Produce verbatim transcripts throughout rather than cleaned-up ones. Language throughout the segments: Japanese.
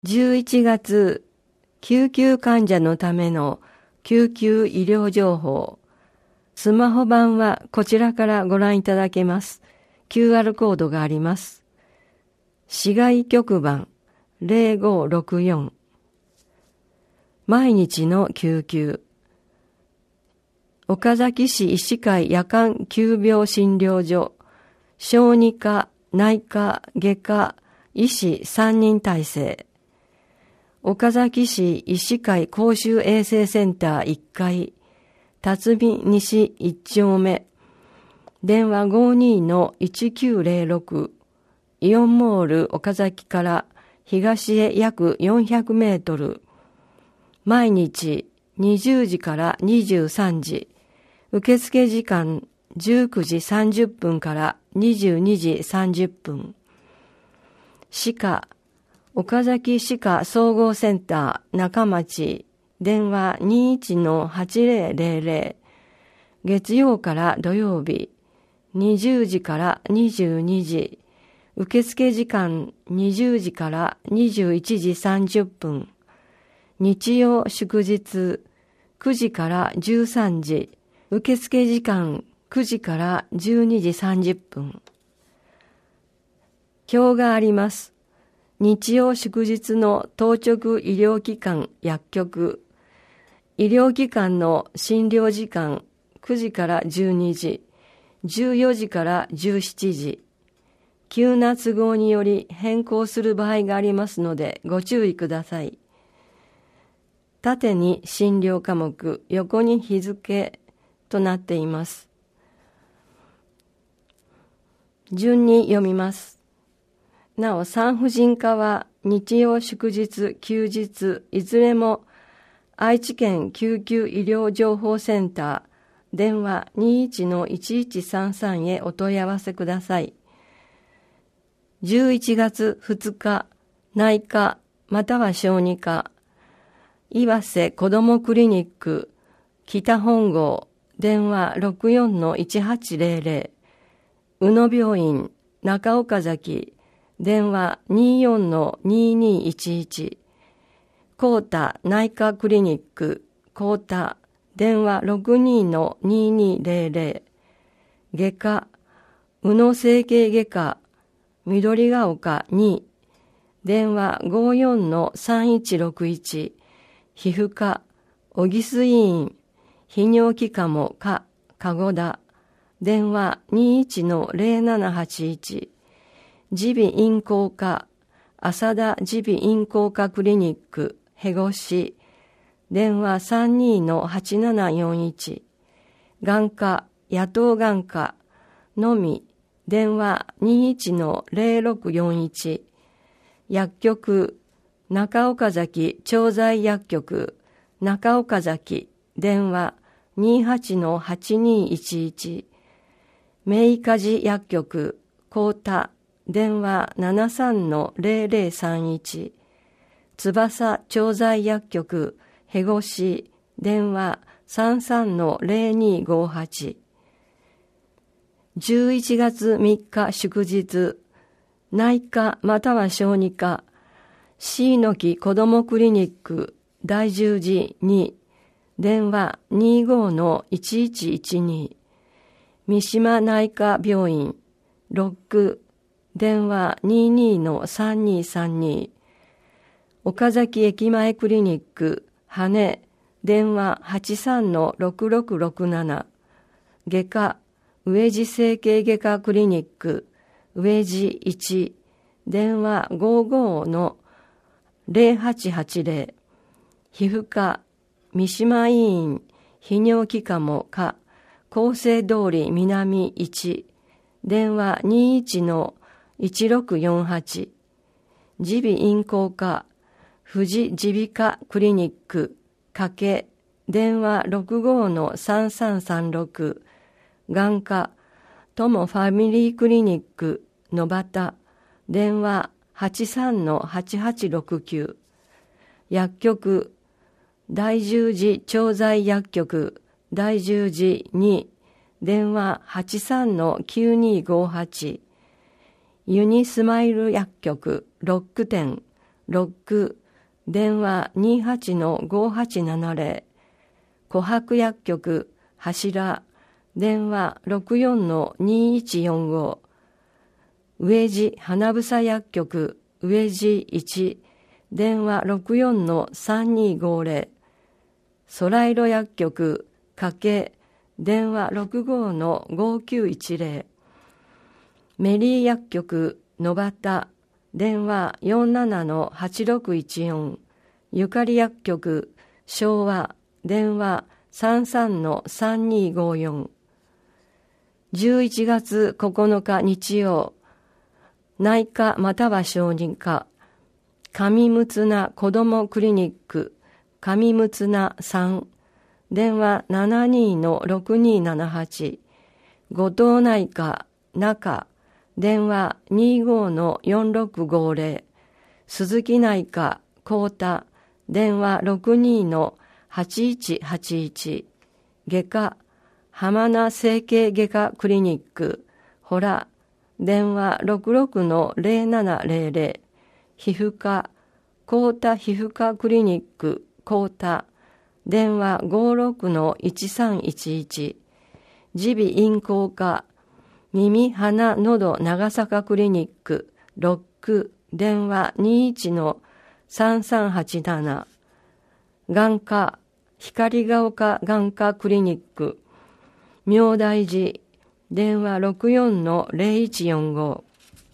じゅういちがつ、救急患者のための救急医療情報。スマホ版はこちらからご覧いただけます。キューアール コードがあります。市外局番ゼロごろくよん。毎日の救急。岡崎市医師会夜間急病診療所、小児科、内科、外科、医師さんにん体制。岡崎市医師会公衆衛生センターいっかい、辰巳西いち丁目、電話 ごーにーのいちきゅうゼロろく、イオンモール岡崎から東へ約よんひゃくメートル、毎日にじゅうじからにじゅうさんじ、受付時間じゅうくじさんじゅっぷんからにじゅうにじさんじゅっぷん。歯科、岡崎歯科総合センター中町、電話 にいちのはちぜろぜろぜろ、月曜から土曜日、にじゅうじからにじゅうにじ、受付時間にじゅうじからにじゅういちじさんじゅっぷん、日曜祝日くじからじゅうさんじ、受付時間くじからじゅうにじさんじゅっぷん。表があります。日曜祝日の当直医療機関薬局。医療機関の診療時間くじからじゅうにじ、じゅうよじからじゅうしちじ。急な都合により変更する場合がありますのでご注意ください。縦に診療科目、横に日付となっています。順に読みます。なお、産婦人科は日曜祝日、休日、いずれも愛知県救急医療情報センター、電話 にいちのいちいちさんさん へお問い合わせください。じゅういちがつふつか、内科または小児科、岩瀬子どもクリニック、北本郷、電話 ろくよんのいちはちゼロゼロ、宇野病院、中岡崎、電話 にーよんのにーにーいちいち、高田内科クリニック、高田、電話 ろくにーのにーにーゼロゼロ、外科、宇野整形外科、緑ヶ丘に、電話 ごーよんのさんいちろくいち、皮膚科、小木須医院、泌尿器科も科、籠田、電話 にいちのゼロななはちいち、耳鼻咽喉科、浅田耳鼻咽喉科クリニック、へごし、電話 さんにーのはちななよんいち、眼科、野党眼科、のみ、電話 にいちのゼロろくよんいち、薬局、中岡崎調剤薬局、中岡崎、電話 にーはちのはちにーいちいち、名家寺薬局、高田、電話 ななさんのゼロゼロさんいち、翼調剤薬局、へごし、電話 さんさんのゼロにーごはち。じゅういちがつみっか祝日、内科または小児科、椎の木子どもクリニック、大十字に、電話 にーごのいちいちいちに、三島内科病院、ロック、電話 にーにーのさんにーさんに、岡崎駅前クリニック、羽、電話 はちさんのろくろくろくなな、外科、上地整形外科クリニック、上地いち、電話 ごーごのゼロはちはちゼロ、皮膚科、三島医院、泌尿器科も科、厚生通り南いち、電話 にいちのいちろくよんはち、耳鼻咽喉科、富士耳鼻科クリニック、加計、電話 ろくごのさんさんさんろく、眼科、友ファミリークリニック、野端、電話 はちさんのはちはちろくきゅう、薬局、大十字調剤薬局、大十字に、電話 はちさんのきゅうにーごはち、ユニスマイル薬局、ロック店、 ろく、電話 にーはちのごはちななゼロ、琥珀薬局柱、電話 ろくよんのにいちよんご、上地花房薬局上地いち、電話 ろくよんのさんにごゼロ、ソライロ薬局加計、電話 ろくごのごきゅういちゼロ、メリー薬局野端、電話 よんななのはちろくいちよん、ゆかり薬局昭和、電話 さんさんのさんにごよん、じゅういちがつここのか日曜、内科または小児科、上睦名子どもクリニック上睦名さん、電話 ななにのろくにななはち、後藤内科中、電話 にごのよんろくごゼロ、鈴木内科幸田、電話 ろくにのはちいちはちいち、外科浜名整形外科クリニックほら、電話 ろくろくのぜろななゼロゼロ、皮膚科幸田皮膚科クリニック幸田、電話 ごろくのいちさんいちいち、耳鼻咽喉科耳鼻喉長坂クリニックろく、電話 にいちのさんさんはちなな、眼科光が丘眼科クリニック明大寺、電話 ろくよんのぜろいちよんご、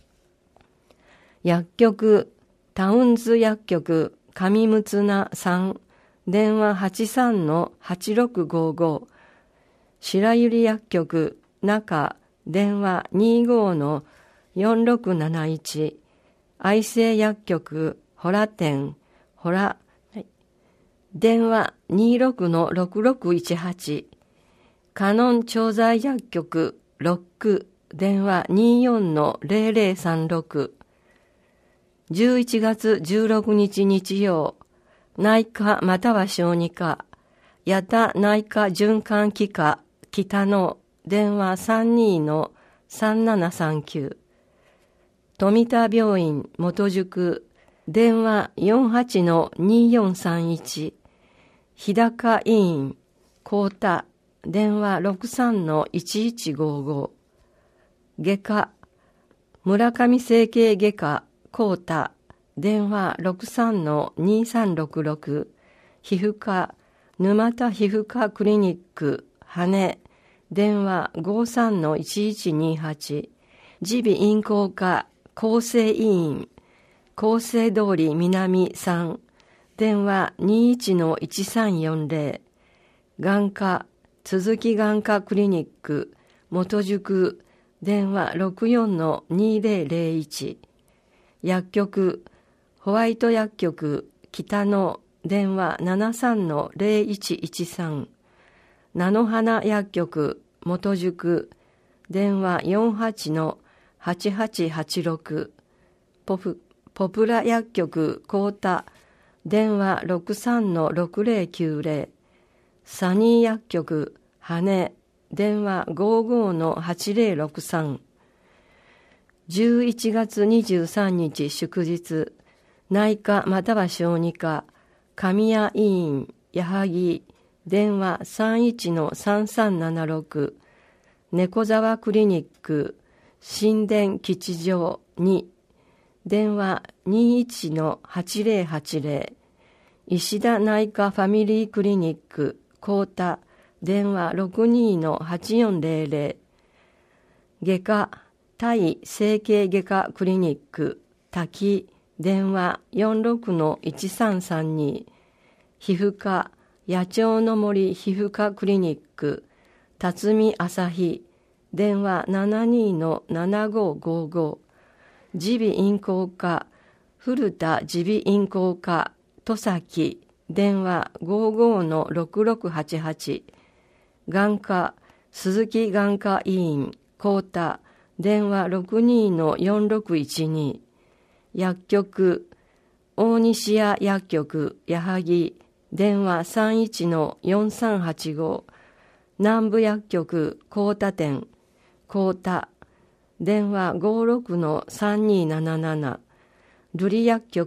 薬局タウンズ薬局上睦名さん、電話 はちさんのはちろくごご、白百合薬局中、電話 にごのよんろくなないち、愛生薬局ホラ店ホラ、はい、電話 にろくのろくろくいちはち、カノン調剤薬局ろく、電話 によんのぜろぜろさんろく、じゅういちがつじゅうろくにち日曜、内科または小児科八田内科循環器科北野、電話 さんにのさんななさんきゅう、富田病院元宿、電話 よんはちのによんさんいち、日高医院幸田、電話 ろくさんのいちいちごご、外科村上整形外科幸田、電話 ろくさんのにさんろくろく、皮膚科沼田皮膚科クリニック羽、電話 ごさんのいちいちにはち、耳鼻咽喉科厚生医院厚生通り南さん、電話 にいちのいちさんよんゼロ、眼科鈴木眼科クリニック元宿、電話 ろくよんのにぜろぜろいち、薬局ホワイト薬局北野、電話 ななさんのぜろいちいちさん、菜の花薬局元宿、電話 よんはちのはちはちはちろく、ポプポプラ薬局幸田、電話 ろくさんのろくぜろきゅうぜろ、サニー薬局羽、電話 ごごのはちぜろろくさん、じゅういちがつにじゅうさんにち祝日、内科または小児科神谷医院矢作、電話 さんいちのさんさんななろく、猫沢クリニック新田吉祥に、電話 にいちのはちぜろはちぜろ、石田内科ファミリークリニック幸田、電話 ろくにのはちよんぜろぜろ、外科対整形外科クリニック滝、電話 よんろくのいちさんさんに、皮膚科野鳥の森皮膚科クリニック辰巳朝日、電話 ななにのななごごご、耳鼻咽喉科古田耳鼻咽喉科戸崎、電話 ごごのろくろくはちはち、眼科鈴木眼科医院幸田、電話 ろくにのよんろくいちに、薬局大西屋薬局矢作、電話 さんいちのよんさんはちご、南部薬局幸田店幸田、電話 ごろくのさんになななな、瑠璃薬局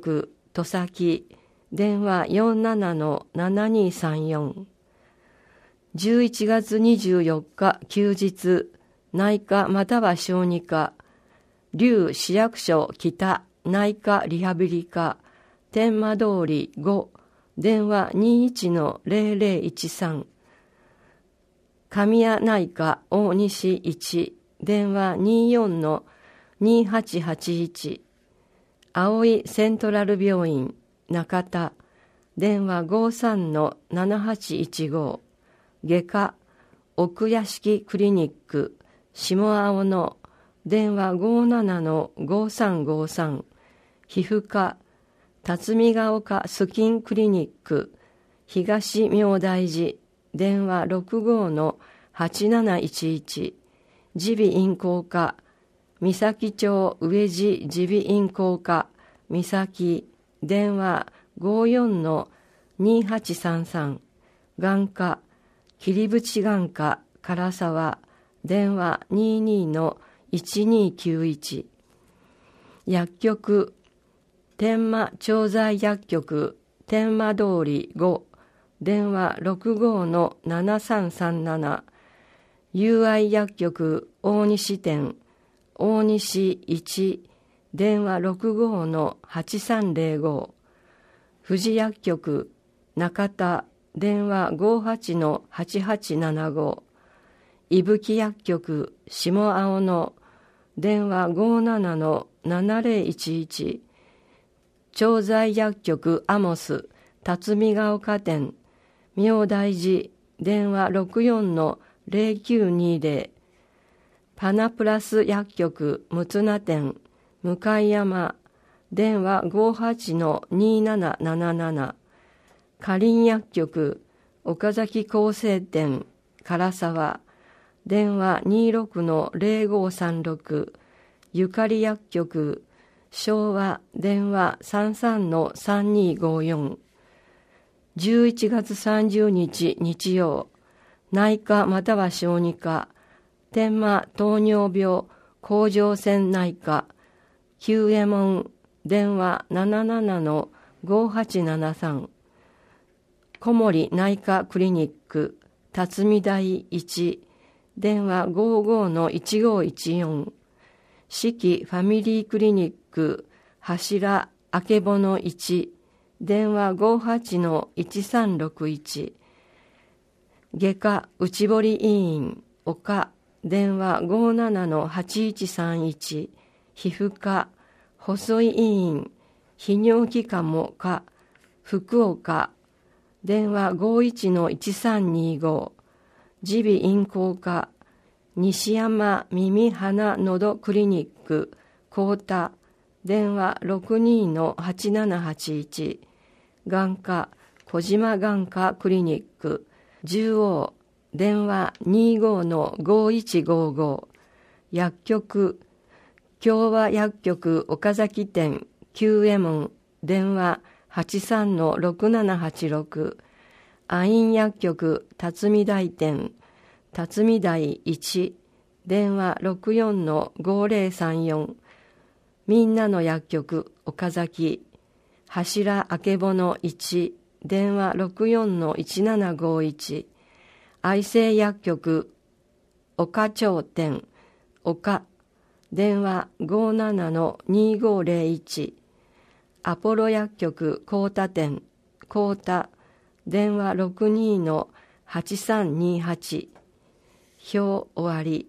戸崎、電話 よんななのななにさんよん。じゅういちがつにじゅうよっか休日、内科または小児科、龍市役所北内科リハビリ科、天満通りご、電話 にいちのぜろぜろいちさん。神谷内科大西いち、電話 にじゅうよんのにはちはちいち。青いセントラル病院中田、電話 ごじゅうさんのななはちいちご。外科奥屋敷クリニック下青野、電話 ごじゅうななのごさんごさん。皮膚科辰巳ヶ丘スキンクリニック東明大寺、電話 ろくじゅうのはちなないちいち。耳鼻咽喉科三崎町上地耳鼻咽喉科三崎、電話 ごじゅうよんのにはちさんさん。眼科切淵眼科唐沢、電話 にじゅうにのいちにきゅういち。薬局天満調剤薬局天満通りご、電話 ろくじゅうのななさんさんなな。友愛薬局大西店大西いち、電話 ろくじゅうのはちさんぜろご。富士薬局中田、電話 ごじゅうはちのはちはちななご。伊吹薬局下青野、電話 ごじゅうななのななぜろいちいち。調剤薬局アモス辰巳ヶ丘店明大寺、電話 ろくじゅうよんのぜろきゅうにぜろ。パナプラス薬局六名店向山、電話 ごじゅうはちのになななななな。かりん薬局岡崎厚生店唐沢、電話 にじゅうろくのぜろごさんろく。ゆかり薬局昭和、電話 さんさんのさんにごよん。じゅういちがつさんじゅうにち日曜、内科または小児科天満糖尿病甲状腺内科久右衛門、電話 ななななのごはちななさん。小森内科クリニック辰巳台いち、電話 ごじゅうごのいちごいちよん。四季ファミリークリニック柱あけぼのいち、電話 ごじゅうはちのいちさんろくいち。外科内堀医院岡、電話 ごじゅうななのはちいちさんいち。皮膚科細井医院泌尿器科も科福岡、電話 ごじゅういちのいちさんにご。耳鼻咽喉科西山耳鼻喉クリニック高田、電話 ろくじゅうにのはちななはちいち。眼科小島眼科クリニック十王、電話 にじゅうごのごいちごご。薬局共和薬局岡崎店久右衛門、電話 はちさんのろくななはちろく。アイン薬局辰巳台店辰巳台いち、電話 ろくじゅうよんのごぜろさんよん。みんなの薬局岡崎柱あけぼのいち、電話 ろくじゅうよんのいちななごいち。愛生薬局岡町店岡、電話 ごじゅうななのにごぜろいち。アポロ薬局高田店高田、電話 ろくじゅうにのはちさんにはち。表終わり。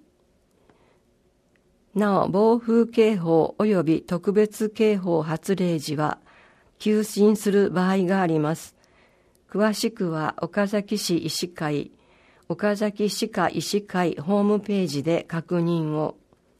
なお、暴風警報及び特別警報発令時は休診する場合があります。詳しくは岡崎市医師会岡崎歯科医師会ホームページで確認を。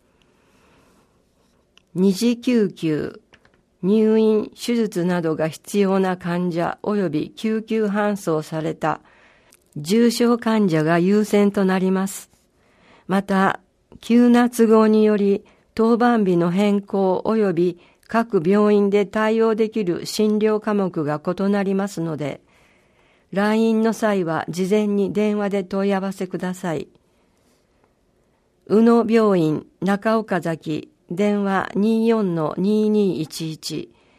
二次救急、入院、手術などが必要な患者及び救急搬送された重症患者が優先となります。また、急な都合により当番日の変更及び各病院で対応できる診療科目が異なりますので、来院の際は事前に電話で問い合わせください。宇野病院中岡崎、電話 にじゅうよんのにじゅうにいちいち。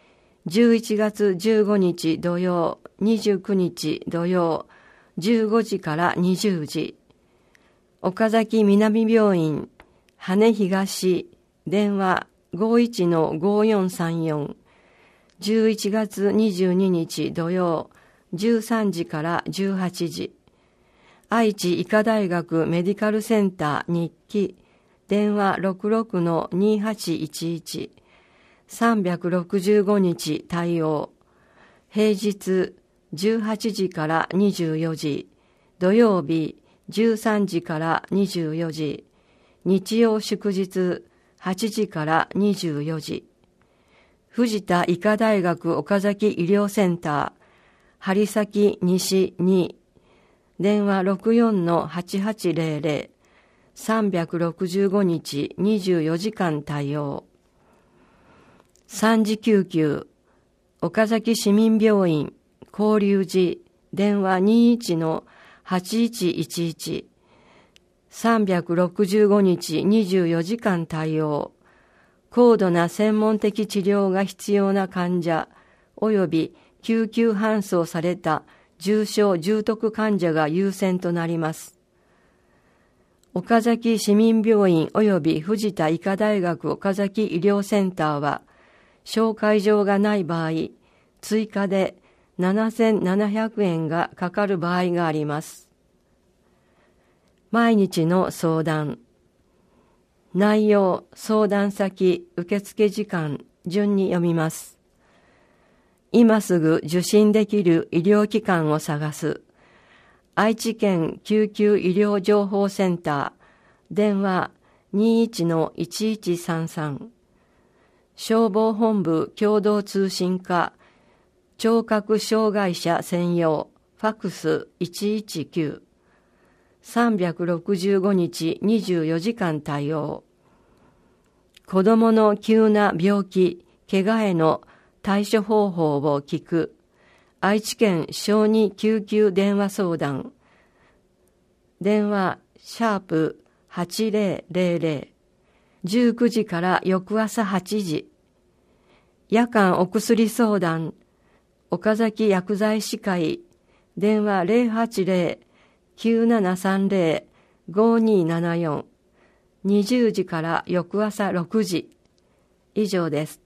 じゅういちがつじゅうごにち土曜、にじゅうくにち土曜、じゅうごじからにじゅうじ。岡崎南病院、羽東、電話 ごいちのごよんさんよん。じゅういちがつにじゅうににち土曜、じゅうさんじからじゅうはちじ。愛知医科大学メディカルセンター日記、電話 ろくろくのにはちいちいち。さんびゃくろくじゅうごにち対応。平日じゅうはちじからにじゅうよじ。土曜日じゅうさんじからにじゅうよじ。日曜祝日はちじからにじゅうよじ。藤田医科大学岡崎医療センター、針先西に、電話 ろくよんのはちはちぜろぜろ。さんびゃくろくじゅうごにちにじゅうよじかん対応。三次救急、岡崎市民病院、交流寺、電話 にじゅういちのはちいちいちいち。さんびゃくろくじゅうごにちにじゅうよじかん対応。高度な専門的治療が必要な患者及び救急搬送された重症重篤患者が優先となります。岡崎市民病院及び藤田医科大学岡崎医療センターは、紹介状がない場合、追加でななせんななひゃくえんがかかる場合があります。毎日の相談。内容、相談先、受付時間、順に読みます。今すぐ受診できる医療機関を探す。愛知県救急医療情報センター、電話 にじゅういちのいちいちさんさん。消防本部共同通信課、聴覚障害者専用、ファックスいちいちきゅう。さんびゃくろくじゅうごにちにじゅうよじかん対応。子どもの急な病気、怪我への対処方法を聞く。愛知県小児救急電話相談。電話、シャープはちぜろぜろぜろ。じゅうくじから翌朝はちじ。夜間お薬相談。岡崎薬剤師会。電話 ゼロはちゼロ きゅうななさんゼロ ごにーななよん。にじゅうじから翌朝ろくじ。以上です。